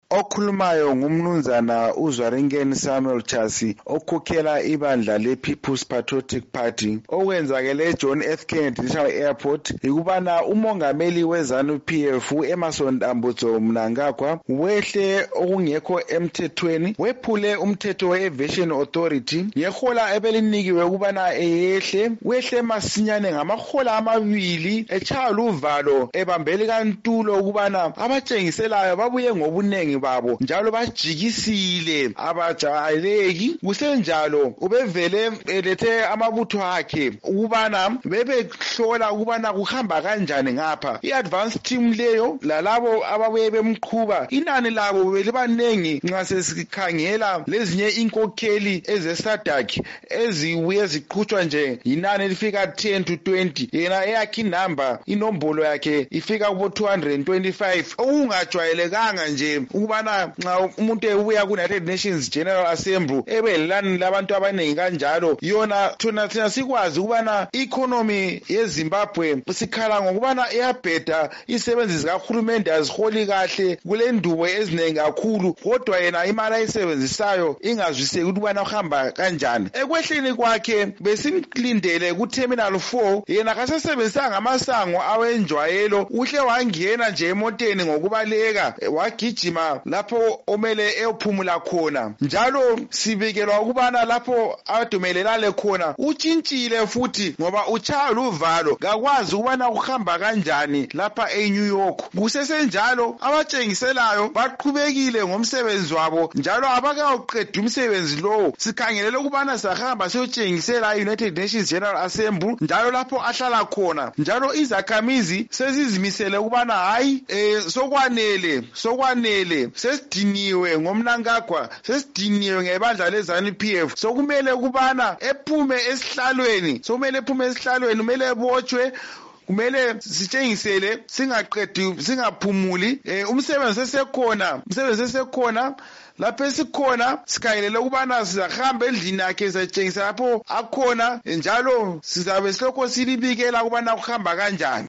Okhulumayo ngumnumzana uZwaringeni Samuel Chasi okhokhela ibandla le-People's Patriotic Party okwenzakele eJohn F. Kennedy International Airport ikubana umongameli weZANU-PF Emmerson Dambudzo Mnangagwa wehle okungekho emthethweni wephule umthetho we-Aviation Authority ngehola ebelinikiwe ukubana wehle masinyane ngamahola amabili echaya uvalo ebambeli kantulo ukubana abatshengiselayo babuye ngobunengi babo njalo bajikisile abajayeleki kusenjalo ubevele elethe amabutho akhe ukubana bebehlola ukubana kuhamba kanjani ngapha i-advance team leyo lalabo ababuye bemqhuba inani labo belibanengi nxa sesikhangela lezinye inkokheli ezeSADC ezibuye ziqhutshwa nje inani elifika 10 to 20 yena eyakhe inamba inombolo yakhe ifika kubo 225 okungajwayelekanga nje ukubana nxa umuntu ebuya ku-United Nations General Assembly ebelelani labantu abanengi kanjalo yona thina sikwazi ukubana i-economy yeZimbabwe sikhala ngokubana iyabheda isebenzi zikahulumende aziholi kahle kulendubo ezinengi kakhulu kodwa yena imali ayisebenzisayo ingazwiseki ukubana uhamba kanjani ekwehleni kwakhe besimlindele ku-Terminal 4 yena kasesebenzisanga amasango awenjwayelo uhle wangena nje emoteni ngokubaleka wagijima lapho omele eyophumula khona njalo sibikelwa ukubana lapho adumelelale khona utshintshile futhi ngoba uchaya luvalo kakwazi ukubana kuhamba kanjani lapha eNew York kusesenjalo abatshengiselayo baqhubekile ngomsebenzi wabo njalo abakawuqeda umsebenzi lowo sikhangelele ukubana sahamba siyotshengisela i-United Nations General Assembly njalo lapho ahlala khona njalo izakhamizi sezizimisele ukubana hayi sokwanele sesidiniwe ngomnankagwa sesidiniwe ngebandla leZANU-PF sokumele ukubana ephume esihlalweni kumele ebotshwe kumele sitshengisele singaphumuli umsebenzi sesekhona lapho esikhona sikhangele ukubana sizahamba endlini yakhe sitshengisa lapho akhona njalo sizabe silokho silibikela ukubana kuhamba kanjani.